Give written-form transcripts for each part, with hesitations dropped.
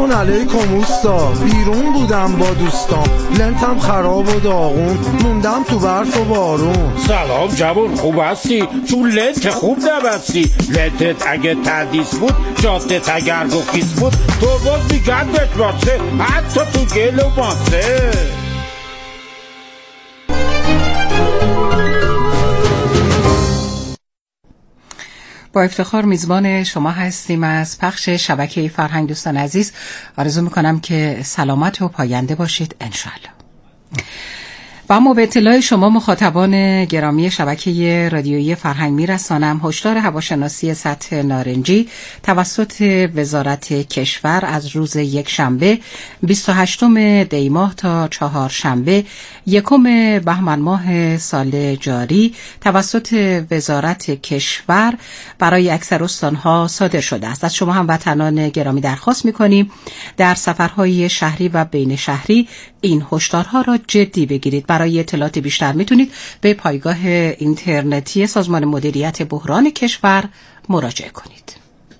سلام علیکم اوستا. بیرون بودم با دوستام، لنتم خراب و داغون، موندم تو برف و بارون. سلام جوان، خوب هستی؟ چون لنت خوب نبستی. لنتت اگه تردیس بود، جادت اگر گفیس بود، تو باز میگردت واسه حتی تو گل و ماسه. با افتخار میزبان شما هستیم از پخش شبکه فرهنگ. دوستان عزیز، آرزو میکنم که سلامت و پاینده باشید انشالله. و اما به اطلاع شما مخاطبان گرامی شبکه رادیویی فرهنگ میرسانم هشدار هواشناسی سطح نارنجی توسط وزارت کشور از روز یکشنبه 28 دی ماه تا چهارشنبه 1 بهمن ماه سال جاری توسط وزارت کشور برای اکثر استانها صادر شده است. از شما هموطنان گرامی درخواست می‌کنیم در سفرهای شهری و بین شهری این هشدارها را جدی بگیرید. برای اطلاعات بیشتر میتونید به پایگاه اینترنتی سازمان مدیریت بحران کشور مراجعه کنید.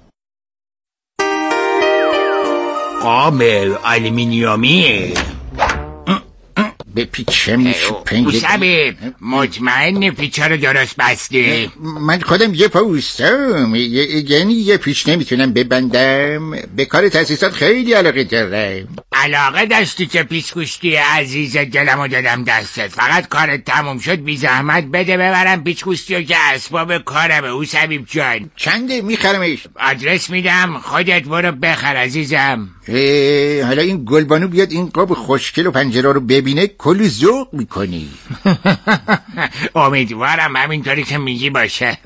قابل آلومینیومی به پیچه میشه موسبه مطمئن پیچه رو درست بسته؟ من خودم یه پا اوستم، یعنی یه پیچ نمیتونم ببندم. به کار تاسیسات خیلی علاقه دارم. علاقه داشتی که پیچ‌گوشتی عزیز دلمو دادم دستت. فقط کارت تموم شد بی زحمت بده ببرم پیچ‌گوشتیو که اسباب کارمه. او سبیب جان چنده میخرمش؟ آدرس میدم، خودت برو بخر عزیزم. حالا این گلبانو بیاد این قاب خوشگل و پنجره رو ببینه کلی ذوق میکنی. امیدوارم همینطوری که میگی باشه.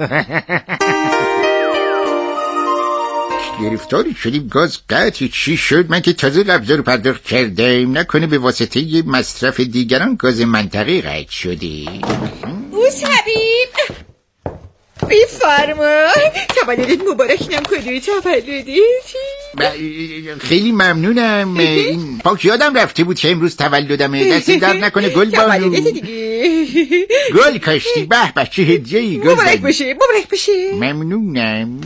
گرفتاری شدیم، گاز قطعی چی شد؟ من که تازه قبضه رو پرداخت کردم، نکنه به واسطه یه مصرف دیگران گاز منطقه قطع شده. اوس حبیب بفرما. تولدت مبارک. اینم کدوی تولدتی. خیلی ممنونم. این پاک یادم رفته بود که امروز تولدمه. دستی در نکنه گلبانو. تولدت دیگه. گل کاشتی. به به چه هدیه‌ای. مبارک بشه مبارک بشه. ممنونم.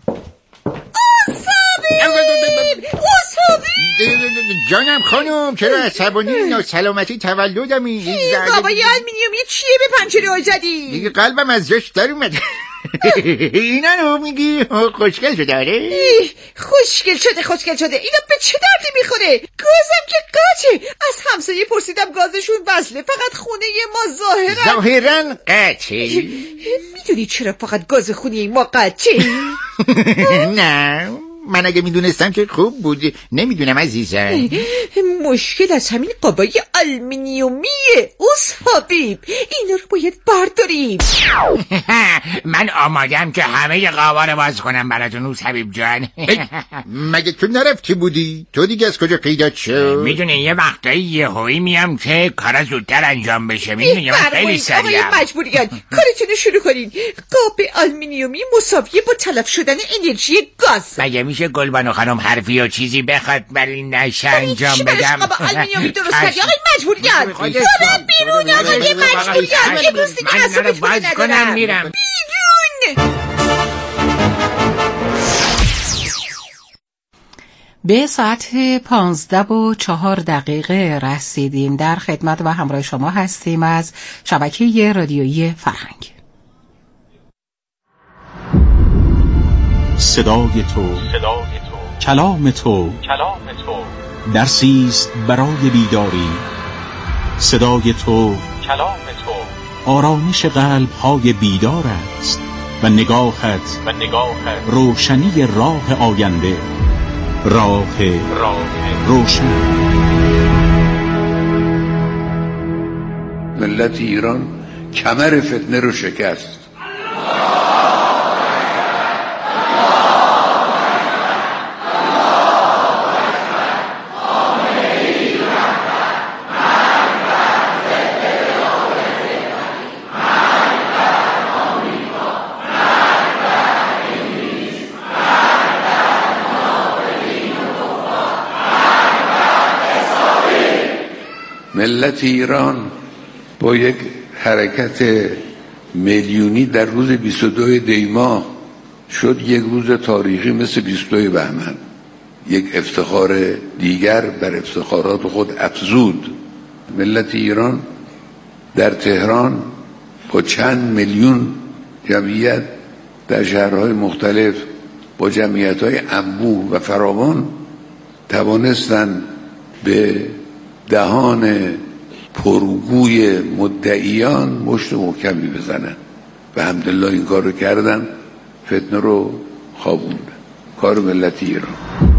جانم خانم، چرا عصبانی؟ ناسلامتی تولدمی. بابای آلومینیومی چیه به پنجره ها زدی؟ دیگه قلبم از جاش در اومده. اینا رو میگی خوشگل شده؟ آره خوشگل شده. اینا به چه دردی میخوره؟ گازم که قاچه. از همسایه پرسیدم گازشون وصله، فقط خونه ما ظاهرا قاچه. میدونی چرا فقط گاز خونه ما قاچه؟ نه من اگه میدونستم که خوب بود. نمیدونم عزیزم. مشکل از همین قابای آلومینیومیه اوس حبیب. اینا رو باید برداریم. من آمادم که همه قابا رو باز کنم براتون اوس حبیب جان. مگه تو نرفتی بودی؟ تو دیگه از کجا پیدا شد؟ میدونی یه وقتایی یهویی میام که کارا زودتر انجام بشه. میدونی من خیلی سریعم. آقای مجبوریان کارتونو شروع کنین. قاب آلومینیومی مساویه با تلف شدن انرژی گاز. مگه میشه گلبانو خانم حرفی و چیزی بخواد ولی نشه انجام بدم؟ قاب آلومینیومی درست کردی آقای مجبوریان. برو بیرون آقای مجبوریان. امروز دیگه حسابت باز کنم میرم بیرون. به ساعت 15:04 رسیدیم. در خدمت و همراه شما هستیم از شبکه رادیویی فرهنگ. صدای تو، کلام تو، درسیست برای بیداری. صدای تو، کلام تو، آرامش قلب های بیدار است و نگاهت روشنی راه آینده، راه روشن. ملت ایران کمر فتنه رو شکست. ملت ایران با یک حرکت میلیونی در روز 22 دی ماه شد یک روز تاریخی مثل 22 بهمن. یک افتخار دیگر بر افتخارات خود افزود. ملت ایران در تهران با چند میلیون جمعیت در شهرهای مختلف با جمعیت‌های انبوه و فراوان توانستند به دهان پرگوی مدعیان مشت محکمی بزنن و الحمدلله این کار رو کردن، فتنه رو خوابوندن. کار ملت ایران.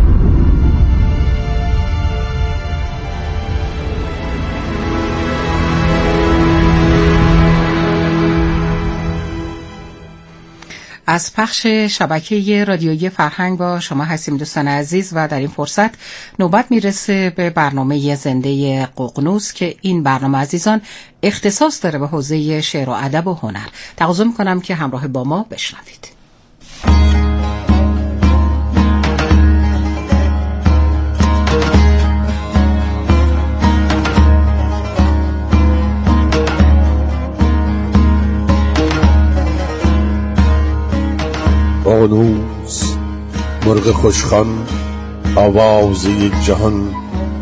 از پخش شبکه رادیویی فرهنگ با شما هستیم دوستان عزیز و در این فرصت نوبت میرسه به برنامه زنده ققنوس که این برنامه عزیزان اختصاص داره به حوزه شعر و ادب و هنر. تقاضا میکنم که همراه با ما بشنوید. ققنوس مرغ خوشخوان، آواز یک جهان،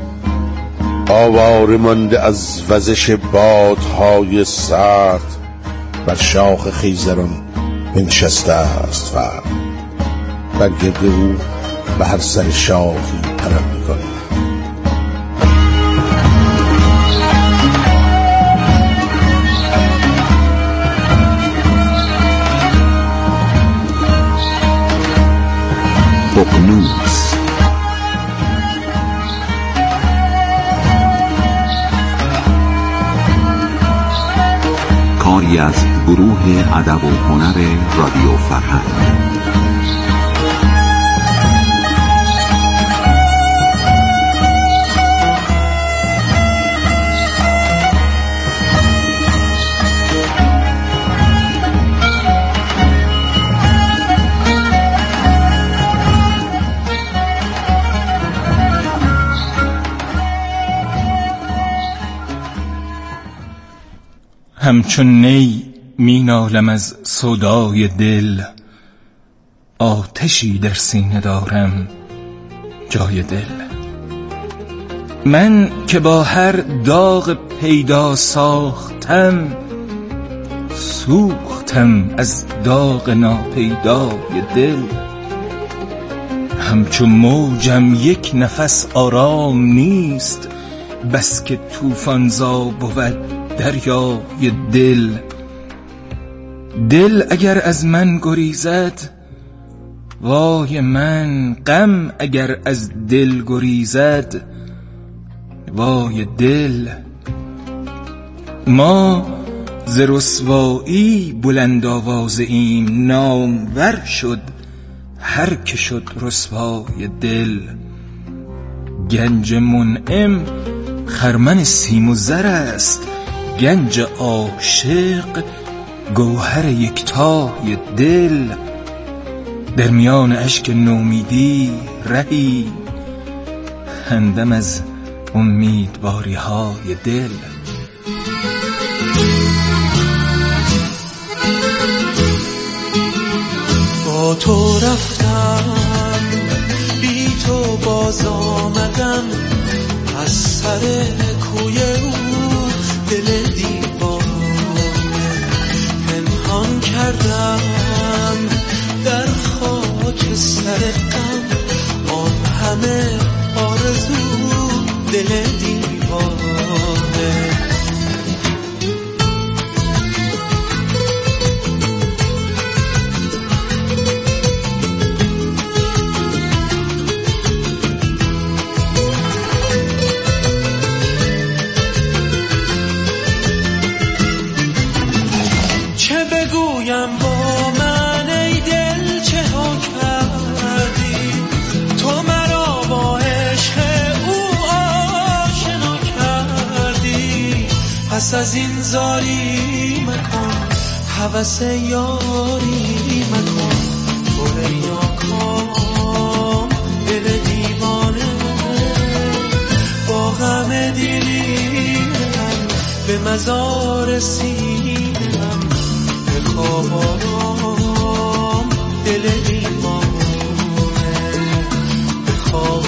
آواره مانده از وزش بادهای سرد، بر شاخ خیزران بنشسته است فرد، بر گرد او به هر سر شاخی پرم می‌کند. ققنوس کاری از گروه ادب و هنر رادیو فرهنگ. همچون نی می نالم از سودای دل، آتشی در سینه دارم جای دل. من که با هر داغ پیدا ساختم، سوختم از داغ ناپیدای دل. همچون موجم یک نفس آرام نیست، بس که طوفان‌زا بود دریای دل. دل اگر از من گریزد وای من، غم اگر از دل گریزد وای دل. ما ز رسوایی بلند آوازه ایم، نامور شد هر که شد رسوای دل. گنج منعم خرمن سیم و زر است، گنج عاشق گوهر یکتای دل. در میان اشک نومیدی رهی، همدم از امیدواری های دل. با تو رفتم بی تو باز آمدم، از سر کوی او دل دیوانه پنهان کردم در خاک سر غم، آن همه آرزو دل دیوانه. با من ای دل چه ها کردی، تو مرا با عشق او آشنا کردی. پس از این زاری مکن، هوس یاری مکن، تو ای ناکام دل دیوانه. با غم دیرم به مزار سینم، خواب آرام دل دیوانه، به خواب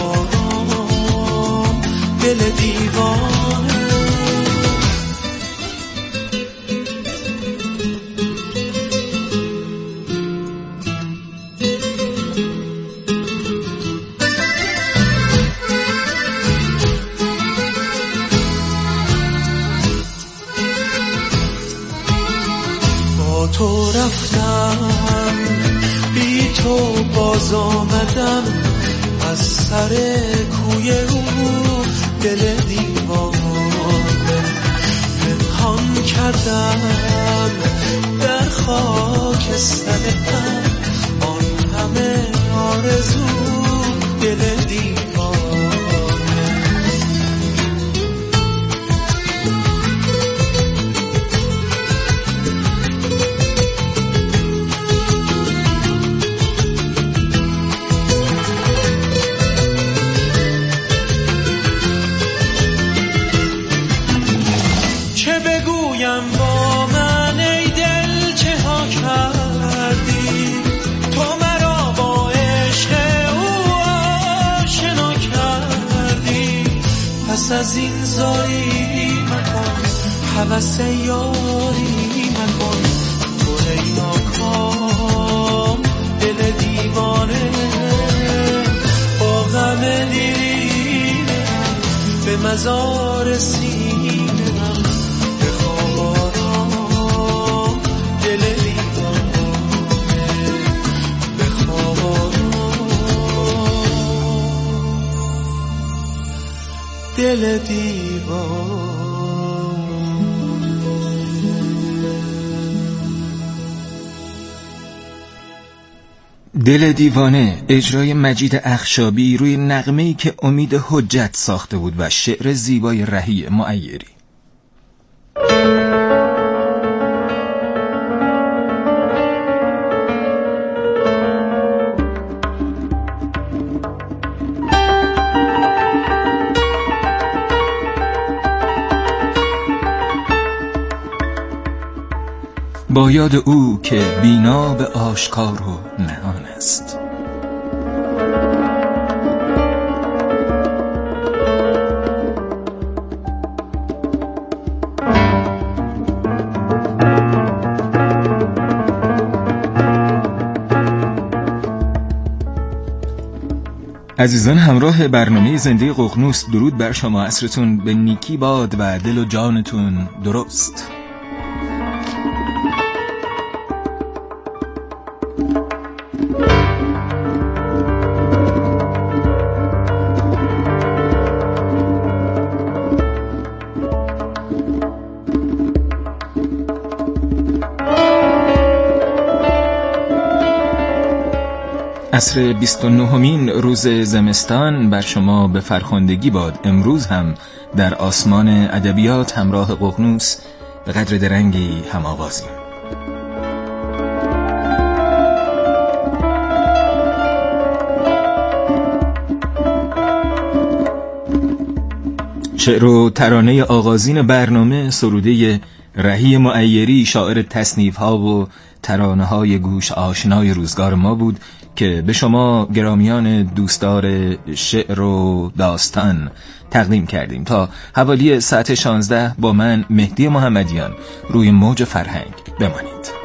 تو رفتم بی تو باز آمدم از سر کوی او دل دیوانه پنهان کردم در خاک سرم آن همه آرزو دل دیوانه. چه بگویم با من ای دل چه ها کردی تو مرا با عشق او آشنا کردی پس از این زاری مکن هوس یاری مکن تو ای ناکام دل دیوانه با غم دیرینه به مزار سینه دل دیوانه. دل دیوانه اجرای مجید اخشابی روی نغمه‌ای که امید حجت ساخته بود و شعر زیبای رهی معیری. با یاد او که بینا به آشکار و نهان است. عزیزان همراه برنامه زنده ققنوس، درود بر شما، عصرتون به نیکی باد و دل و جانتون درست. عصر 29مین روز زمستان بر شما به فرخندگی باد. امروز هم در آسمان ادبیات همراه ققنوس به قدر درنگی هم آوازیم. شعر و ترانه آغازین برنامه سروده رهی معیری، شاعر تصنیف‌ها و ترانه‌های گوش آشنای روزگار ما بود که به شما گرامیان دوستدار شعر و داستان تقدیم کردیم. تا حوالی ساعت 16 با من مهدی محمدیان روی موج فرهنگ بمانید.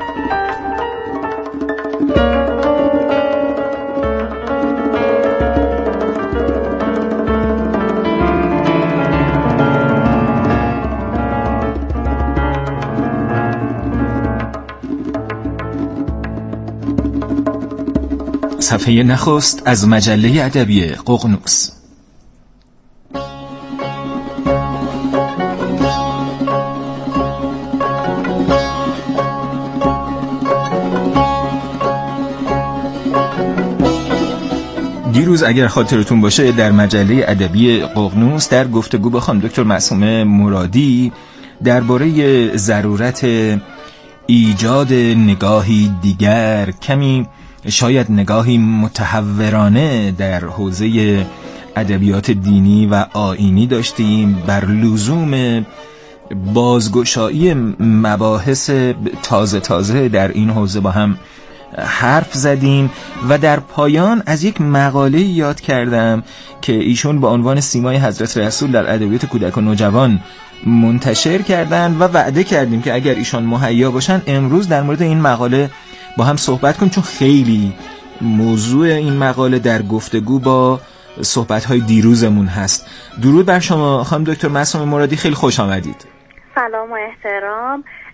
صفحه نخست از مجله ادبی ققنوس. دیروز اگر خاطرتون باشه در مجله ادبی ققنوس در گفتگو با خانم دکتر معصومه مرادی درباره ضرورت ایجاد نگاهی دیگر، کمی شاید نگاهی متحورانه در حوزه ادبیات دینی و آیینی داشتیم، بر لزوم بازگشایی مباحث تازه در این حوزه با هم حرف زدیم و در پایان از یک مقاله یاد کردم که ایشون با عنوان سیمای حضرت رسول در ادبیات کودک و نوجوان منتشر کردن و وعده کردیم که اگر ایشان مهیا باشن امروز در مورد این مقاله با هم صحبت کنیم، چون خیلی موضوع این مقاله در گفتگو با صحبت‌های دیروزمون هست. درود بر شما خانم دکتر معصومه مرادی، خیلی خوش آمدید. سلام و احترام.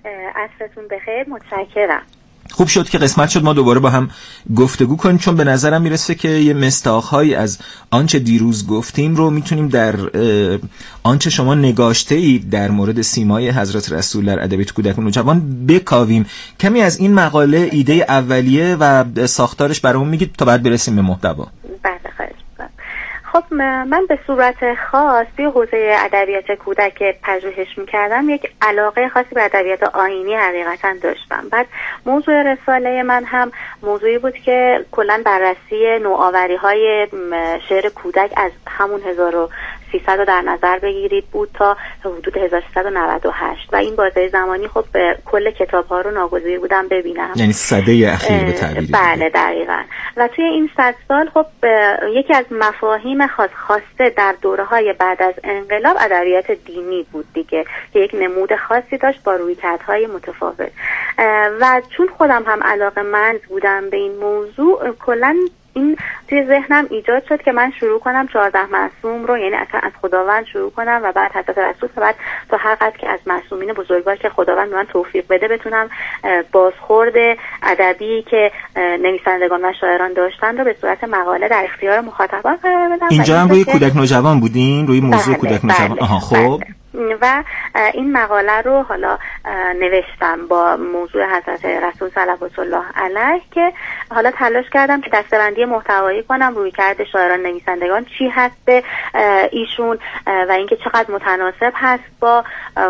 عصرتون بخیر. متشکرم. خوب شد که قسمت شد ما دوباره با هم گفتگو کنیم، چون به نظرم میرسه که یه مستاق‌هایی از آنچه دیروز گفتیم رو میتونیم در آنچه شما نگاشته‌اید در مورد سیمای حضرت رسول در ادبیات کودک و نوجوان بکاویم. کمی از این مقاله ایده اولیه و ساختارش برامون میگید تا بعد برسیم به محتوا. بله خواهش می‌کنم. خب من به صورت خاص توی حوزه ادبیات کودک که پژوهش می‌کردم یک علاقه خاصی به ادبیات آیینی حقیقتاً داشتم. بعد موضوع رساله من هم موضوعی بود که کلاً بررسی نوآوری‌های شعر کودک از همون 1300 رو در نظر بگیرید بود تا حدود 1398 و این بازه زمانی خب کل کتاب‌ها رو ناگزیر بودم ببینم، یعنی سده اخیر به تعبیر. بله دقیقاً. و توی این 100 سال خب یکی از مفاهیم خواسته در دوره‌های بعد از انقلاب ادبیات دینی بود دیگه که یک نمود خاصی داشت با رویکردهای متفاوت و چون خودم هم علاقه‌مند بودم به این موضوع کلاً این توی ذهنم ایجاد شد که من شروع کنم 14 معصوم رو، یعنی اصلا از خداوند شروع کنم و بعد حضرت رسول و بعد تا هر قدر که از معصومین بزرگوار که خداوند به من توفیق بده بتونم بازخورد ادبی که نویسندگان و شاعران داشتن رو به صورت مقاله در اختیار مخاطبان قرار بدم. اینجا هم روی کودک نوجوان بودین، روی موضوع کودک نوجوان. آها خب. و این مقاله رو حالا نوشتم با موضوع حضرت رسول صلوات الله علیه که حالا تلاش کردم که دسته‌بندی محتوایی کنم رویکرد شاعران نویسندگان چی هست به ایشون و اینکه چقدر متناسب هست با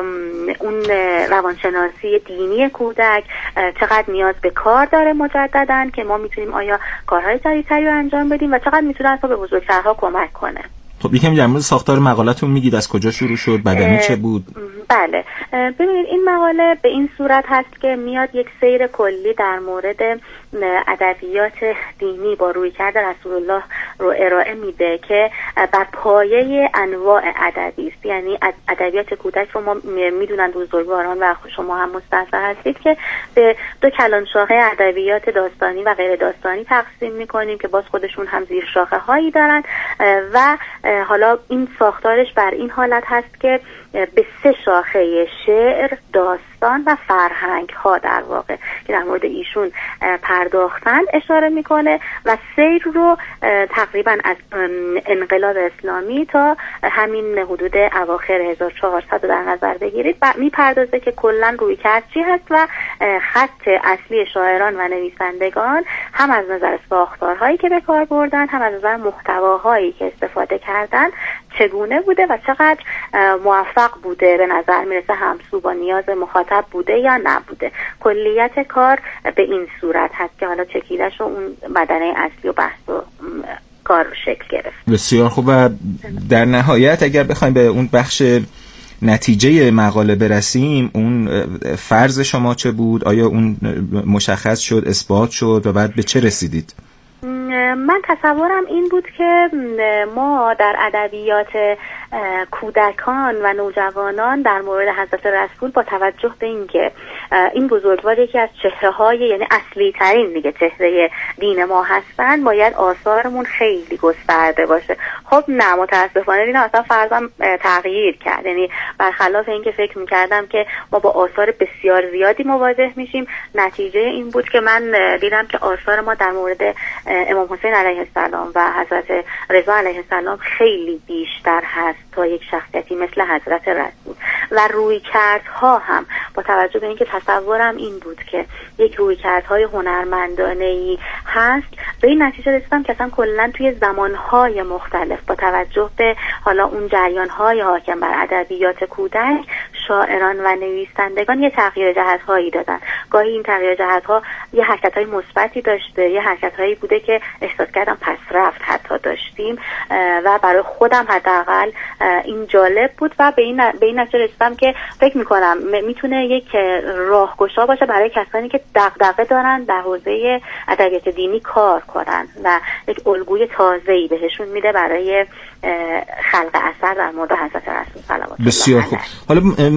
اون روانشناسی دینی کودک، چقدر نیاز به کار داره مجدداً که ما میتونیم آیا کارهای جدیدتری رو انجام بدیم و چقدر میتونه اصلا به بزرگترها کمک کنه. خب یکم در مورد ساختار مقالتون میگید، از کجا شروع شد، بدنی چه بود؟ بله ببینید این مقاله به این صورت هست که میاد یک سیر کلی در مورد ادبیات دینی با رویکرد رسول الله رو ارائه میده که بر پایه انواع ادبی است. یعنی ادبیات کودک رو ما میدونن بزرگواران و شما هم مستحضر هستید که به دو کلان شاخه ادبیات داستانی و غیر داستانی تقسیم میکنیم که باز خودشون هم زیر شاخه هایی دارن و حالا این ساختارش بر این حالت هست که به 3 شاخه شعر، داستان و فرهنگ ها در واقع که در مورد ایشون پرداختن اشاره میکنه و سیر رو تقریبا از انقلاب اسلامی تا همین حدود اواخر 1400 در نظر بگیرید و میپردازه که کلا رویکرد چی هست و خط اصلی شاعران و نویسندگان هم از نظر ساختارهایی که به کار بردن هم از نظر محتواهایی که استفاده کردن چگونه بوده و چقدر موفق بوده، به نظر میرسه همسو با نیاز مخاطب بوده یا نبوده. کلیت کار به این صورت هست که حالا چکیدش و اون بدنه اصلی و بحث و کار رو شکل گرفت. بسیار خوب. و در نهایت اگر بخوایم به اون بخش نتیجه مقاله برسیم، اون فرض شما چه بود؟ آیا اون مشخص شد، اثبات شد و بعد به چه رسیدید؟ من تصورم این بود که ما در ادبیات کودکان و نوجوانان در مورد حضرت رسول با توجه به اینکه این بزرگوار یکی از چهره‌های یعنی اصلی ترین دیگه چهره دین ما هستن باید آثارمون خیلی گسترده باشه. خب نه، متاسفانه دیدم اصلا فرضم تغییر کرد. یعنی برخلاف اینکه فکر می‌کردم که ما با آثار بسیار زیادی مواجه میشیم، نتیجه این بود که من دیدم که آثار ما در مورد امام حسین علیه السلام و حضرت رضا علیه السلام خیلی بیشتر هست تا یک شخصیتی مثل حضرت رسول و رویکردها هم با توجه به اینکه تصورم این بود که یک رویکردهای هنرمندانه‌ای هست، به این نتیجه رسیدم که اصلا کلا توی زمانهای مختلف با توجه به حالا اون جریانهای حاکم بر ادبیات کودک شاعران و نویسندگان یه تغییر جهت‌هایی دادن. گاهی این تغییر جهت‌ها یه حرکت‌های مثبتی داشته، یه حرکت‌هایی بوده که احساس کردم پس رفت حتی داشتیم و برای خودم حداقل این جالب بود و به این نتیجه رسیدم که فکر می‌کنم میتونه یک راهگشا باشه برای کسانی که دغدغه دارن در حوزه ادبیات دینی کار کنن و یک الگوی تازه‌ای بهشون میده برای خلق اثر در مورد حضرت رسول صلوات الله. بسیار خوب. حالا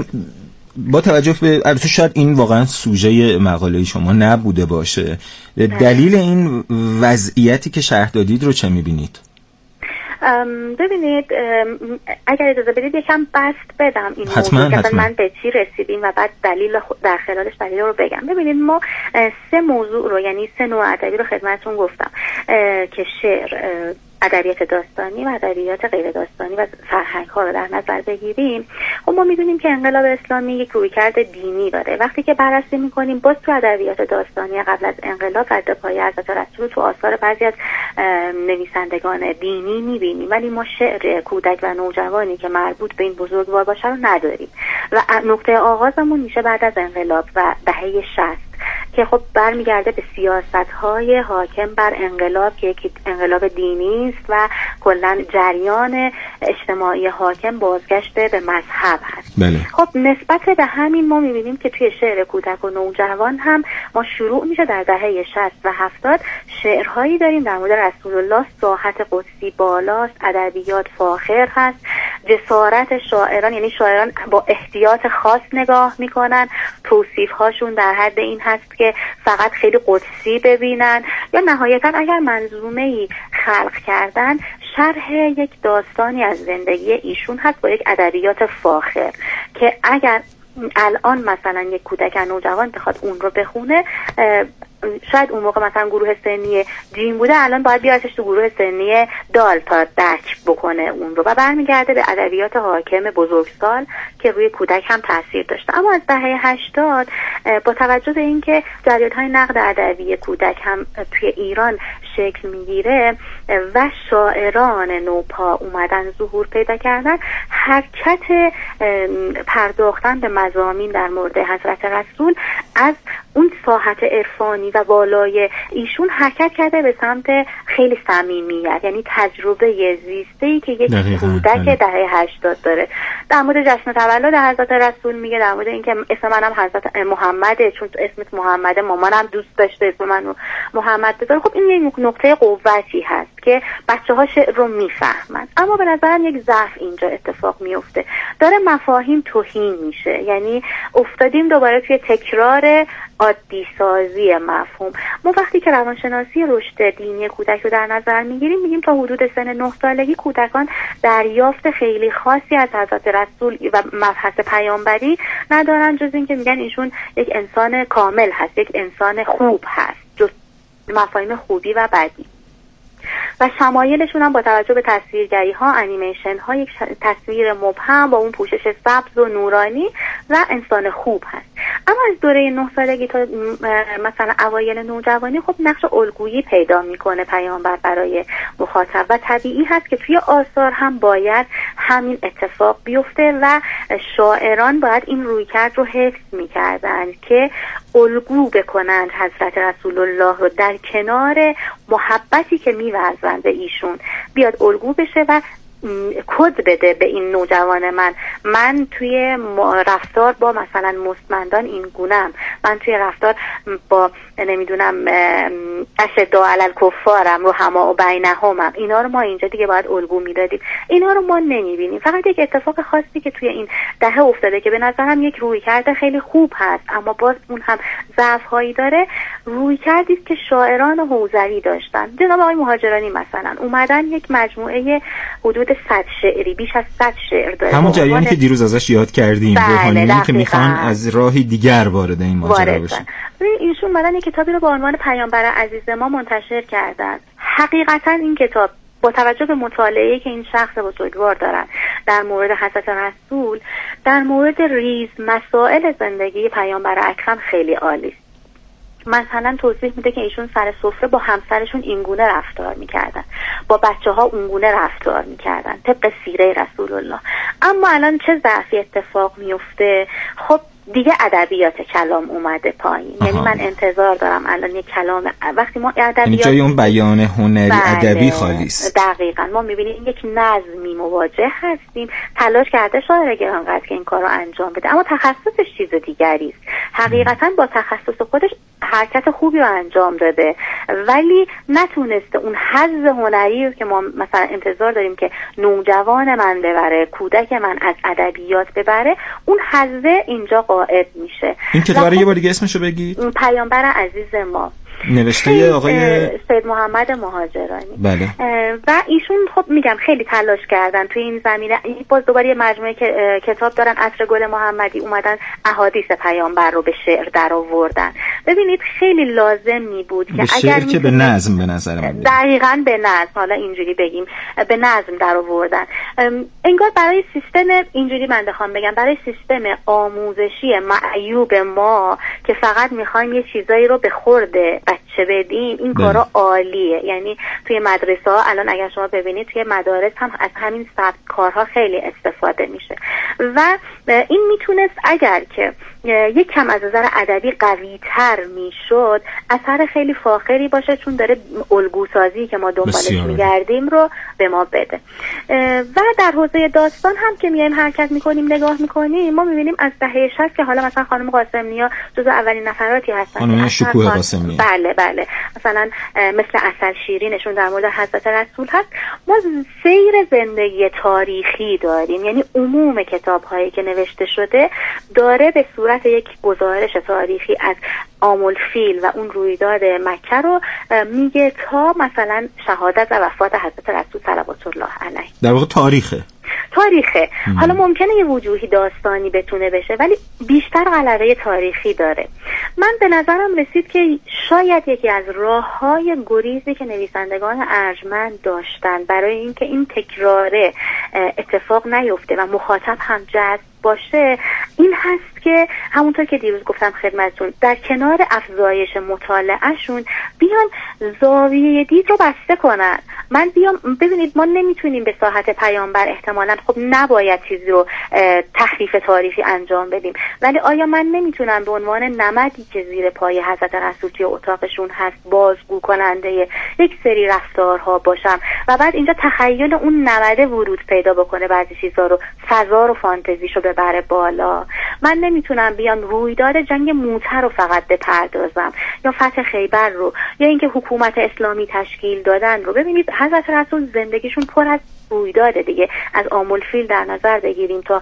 با توجه به البته شاید این واقعا سوژه مقاله شما نبوده باشه، دلیل این وضعیتی که شرح دادید رو چه می‌بینید؟ ببینید اگر اجازه بدید یکم بست بدم این موضوع که من به چی رسیدیم و بعد دلیل در خلالش دلیل رو بگم. ببینید ما 3 موضوع رو، یعنی 3 نوع ادبی رو خدمتتون گفتم که شعر، ادبیات داستانی و ادبیات غیر داستانی و فرهنگ ها رو در نظر بگیریم. خب ما میدونیم که انقلاب اسلامی یک رویکرد دینی داره. وقتی که بررسی میکنیم باز تو ادبیات داستانی قبل از انقلاب رد پای حضرت رسول تو آثار بعضی از نویسندگان دینی میبینیم، ولی ما شعر کودک و نوجوانی که مربوط به این بزرگوار باشه رو نداریم و نقطه آغازمون میشه بعد از انقلاب و دهه 60 که خب برمیگرده به سیاست‌های حاکم بر انقلاب که یک انقلاب دینی است و کلاً جریان اجتماعی حاکم بازگشته به مذهب هست. بله. خب نسبت به همین ما می‌بینیم که توی شعر کودک و نوجوان هم ما شروع میشه در دهه 60 و 70 شعرهایی داریم در مورد رسول الله، ساحت قدسی بالاست، ادبیات فاخر هست، جسارت شاعران، یعنی شاعران با احتیاط خاص نگاه میکنن، توصیف‌هاشون در حد این هست که فقط خیلی قدسی ببینن، یا نهایتا اگر منظومه‌ای خلق کردن شرح یک داستانی از زندگی ایشون هست با یک ادبیات فاخر که اگر الان مثلا یک کودک نوجوان بخواد اون رو بخونه، شاید اون موقع مثلا گروه سنی جیم بوده، الان باید بیارتش تو گروه سنی دال تا دک بکنه اون رو و برمیگرده به ادبیات حاکم بزرگسال که روی کودک هم تاثیر داشته. اما از دهه 80 با توجه به اینکه جریان‌های نقد ادبی کودک هم توی ایران شکل میگیره و شاعران نوپا اومدن ظهور پیدا کردن، حرکت پرداختن به مضامین در مورد حضرت رسول از اون ساحت عرفانی و بالای ایشون حرکت کرده به سمت خیلی صمیمیت، یعنی تجربه زیسته‌ای که یک کودک دهه 80 داره. در مورد جشن تولد حضرت رسول میگه، در مورد اینکه اسم منم حضرت محمده، چون تو اسمت محمده مامانم دوست داشته اسم منو محمد بذاره. خب این یک نقطه قوتی هست که بچه‌ها شعر رو میفهمن. اما به نظرم یک ضعف اینجا اتفاق میفته، داره مفاهیم توهین میشه، یعنی افتادیم دوباره توی تکرار عادی سازی مفهوم. ما وقتی که روانشناسی رشد دینی کودک رو در نظر میگیریم میگیم تا حدود سن 9 سالگی کودکان دریافت خیلی خاصی از حضرت رسول و مبحث پیامبری ندارن، جز این که میگن ایشون یک انسان کامل هست، یک انسان خوب هست، جز مفاهیم خوبی و بدی. و شمایلشون هم با توجه به تصویرگری ها، انیمیشن ها، یک تصویر مبهم با اون پوشش سبز و نورانی و انسان خوب هست. اما از دوره 9 سالگی تا مثلا اوایل نوجوانی خب نقش الگویی پیدا میکنه پیامبر برای مخاطب و طبیعی هست که توی آثار هم باید همین اتفاق بیفته و شاعران باید این رویکرد رو حفظ میکردن که الگو بکنند حضرت رسول الله رو در کنار محبتی که می‌ورزند به ایشون، بیاد الگو بشه و کد بده به این نوجوان من توی رفتار با مثلا مستمندان این گونم، من توی رفتار با نمیدونم اشد علی الکفارم رو هما و بینهمم. اینا رو ما اینجا دیگه باید الگو میدادیم، اینا رو ما نمیبینیم. فقط یک اتفاق خاصی که توی این دهه افتاده که به نظرم یک رویکرد خیلی خوب هست اما باز اون هم ضعف هایی داره، رویکردی است که شاعران حوزوی داشتن. جناب آقای مهاجرانی مثلا اومدن یک مجموعه حدود 100 شعری، بیش از 100 شعر داره، همون جریانی که دیروز ازش یاد کردیم، روحانیونی که میخوان از راهی دیگر وارد این ماجرا بشن. ایشون اومدن یک کتابی رو با عنوان پیامبر عزیز ما منتشر کردن. حقیقتا این کتاب با توجه به مطالعه‌ای که این شخص بزرگوار دارن در مورد حضرت رسول، در مورد ریز مسائل زندگی پیامبر اکرم خیلی عالی است. مثلا توضیح میده که ایشون سر سفره با همسرشون اینگونه رفتار میکردن، با بچه‌ها اونگونه رفتار میکردن طبق سیره رسول الله. اما الان چه ضعفی اتفاق میفته؟ خب دیگه ادبیات کلام اومده پایین. یعنی من انتظار دارم الان یک کلام، وقتی ما ادبیات جای اون بیان هنری ادبی خالی است. دقیقاً ما میبینیم یک نظمی مواجه هستیم. تلاش کرده شاعر گرانقدر که این کارو انجام بده اما تخصصش چیز دیگری است. حقیقتاً با تخصص خودش حرکت خوبی رو انجام داده ولی نتونسته اون حظ هنری که ما مثلا انتظار داریم که نوجوان من ببره، کودک من از ادبیات ببره، اون حظ اینجا قائب میشه. این کتاب رو یه بار دیگه اسمشو بگید. پیامبر عزیز ما. نوشته آقای سید محمد مهاجرانی. بله. و ایشون خب میگم خیلی تلاش کردن توی این زمینه. باز دوباره یه مجموعه کتاب دارن، عطر گل محمدی، اومدن احادیث پیامبر رو به شعر در آوردن. ببینید خیلی لازمی بود که اگر که به نظم به نظر من دقیقاً به نظم، حالا اینجوری بگیم به نظم در آوردن، انگار برای سیستم اینجوری من بخوام بگم برای سیستم آموزشی معیوب ما که فقط میخوایم یه چیزایی رو به خورد بچه بدیم، این کارا عالیه. یعنی توی مدرسه ها الان اگر شما ببینید توی مدارس هم از همین سبک کارها خیلی استفاده میشه و این میتونست اگر که یک کم از نظر ادبی قوی تر میشد اثر خیلی فاخری باشه، چون داره الگوسازی که ما دنبالش میگردیم رو به ما بده. و در حوزه داستان هم که میایم حرکت میکنیم نگاه میکنیم، ما میبینیم از دهه 60 که حالا مثلا خانم قاسم‌نیا جزو اولین نفراتی هستن، خانم شکوه قاسم‌نیا، بله مثلا مثل عسل شیرینشون در مورد حضرت رسول هست. ما سیر زندگی تاریخی داریم، یعنی عموم کتاب‌هایی که نوشته شده داره به صورت یک گزارش تاریخی از آملفیل و اون رویداد مکه رو میگه تا مثلا شهادت و وفات حضرت رسول صلوات الله علیه. در واقع تاریخه. حالا ممکنه یه وجوهی داستانی بتونه بشه ولی بیشتر غلبه تاریخی داره. من به نظرم رسید که شاید یکی از راه‌های گریزی که نویسندگان ارجمند داشتن برای اینکه این تکرار اتفاق نیفته و مخاطب هم جذب باشه این هست که همونطور که دیروز گفتم خدمتتون، در کنار افزایش مطالعهشون بیان زاویه دید رو بسته کنن. من بیام ببینید ما نمیتونیم به ساحت پیامبر احتمالاً خب نباید چیزی رو تحریف تاریخی انجام بدیم، ولی آیا من نمیتونم به عنوان نمدی که زیر پای حضرت رسول توی اتاقشون هست بازگو کننده یک سری رفتارها باشم و بعد اینجا تخیل اون نمده ورود پیدا بکنه، بعضی چیزا رو فضا رو فانتزیشو ببره بالا. من نمیتونم بیام رویداد جنگ موته رو فقط بپردازم یا فتح خیبر رو یا اینکه حکومت اسلامی تشکیل دادن رو. ببینید حضرت رسول زندگیشون پر از رویداده دیگه، از آملفیل در نظر بگیریم تا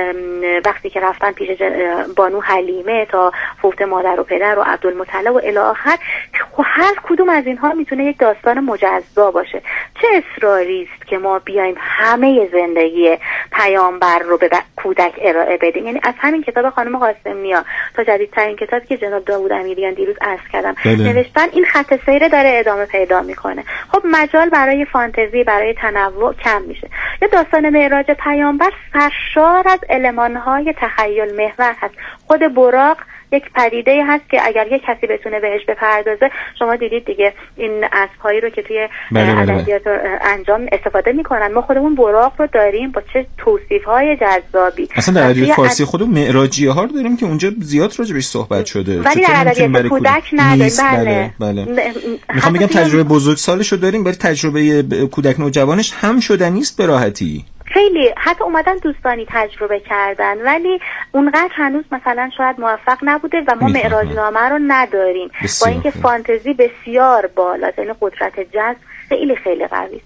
وقتی که رفتن پیش بانو حلیمه تا فوت مادر و پدر و عبدالمطلب و الی آخر، هر کدوم از اینها میتونه یک داستان مجزا باشه. چه اصراری است که ما بیایم همه زندگی پیامبر رو به کودک ارائه بدیم؟ یعنی از همین کتاب خانم قاسم‌نیا تا جدیدترین کتابی که جناب داوود امیریان دیروز عرض کردم نوشتن، این خط سیر داره ادامه پیدا میکنه. خب مجال برای فانتزی، برای تنوع کم میشه. یا داستان معراج پیامبر سرشار از المان‌های تخیل محور هست. خود براق یک پدیده هست که اگر یک کسی بتونه بهش بپردازه، شما دیدید دیگه این اسب‌هایی رو که توی ادبیات انجام استفاده میکنن، ما خودمون براق رو داریم با چه توصیف‌های جذابی. اصلا در ادبیات فارسی خودمون معراجیه ها رو داریم که اونجا زیاد راجعش صحبت شده، ولی در ادبیات کودک نداریم. بله. میخوام بگم تجربه بزرگسالش رو داریم ولی تجربه کودک نوجوانش هم شده نیست به راحتی. خیلی حتی اومدن دوستانی تجربه کردن ولی اونقدر هنوز مثلا شاید موفق نبوده و ما معراجنامه رو نداریم با اینکه فانتزی بسیار بالا، یعنی قدرت جذب خیلی خیلی قوی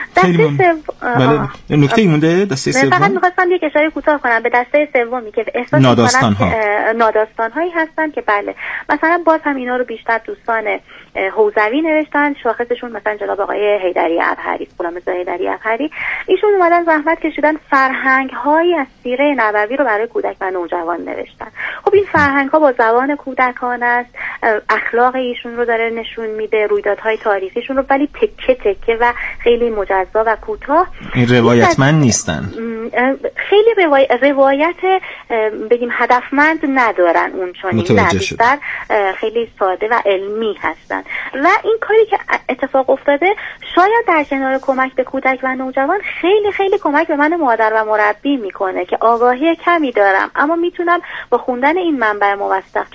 است. نکته مونده دسته سوم. فقط می‌خواستم یک اشاره کوتاه کنم به دسته سومی که احساس ناداستان‌هایی هستن که بله مثلا باز هم اینا رو بیشتر دوستان حوزوی نوشتن، شاخصشون مثلا جناب آقای حیدری ابهری، غلامرضا حیدری ابهری، ایشون اومدن زحمت کشیدن فرهنگ‌هایی از سیره نبوی رو برای کودک و نوجوان نوشتن. خب این فرهنگ‌ها با زبان کودکانه است، اخلاق ایشون رو داره نشون میده، رویدادهای تاریخیشون رو، ولی تکه تکه و خیلی مجزا و کوتاه. این روایتمند نیستن، خیلی روایت بگیم هدفمند ندارن اون چنین، نه بیشتر خیلی ساده و علمی هستن. و این کاری که اتفاق افتاده شاید در کنار کمک به کودک و نوجوان خیلی خیلی کمک به من مادر و مربی میکنه که آگاهی کمی دارم اما میتونم با خوندن این منبع موثق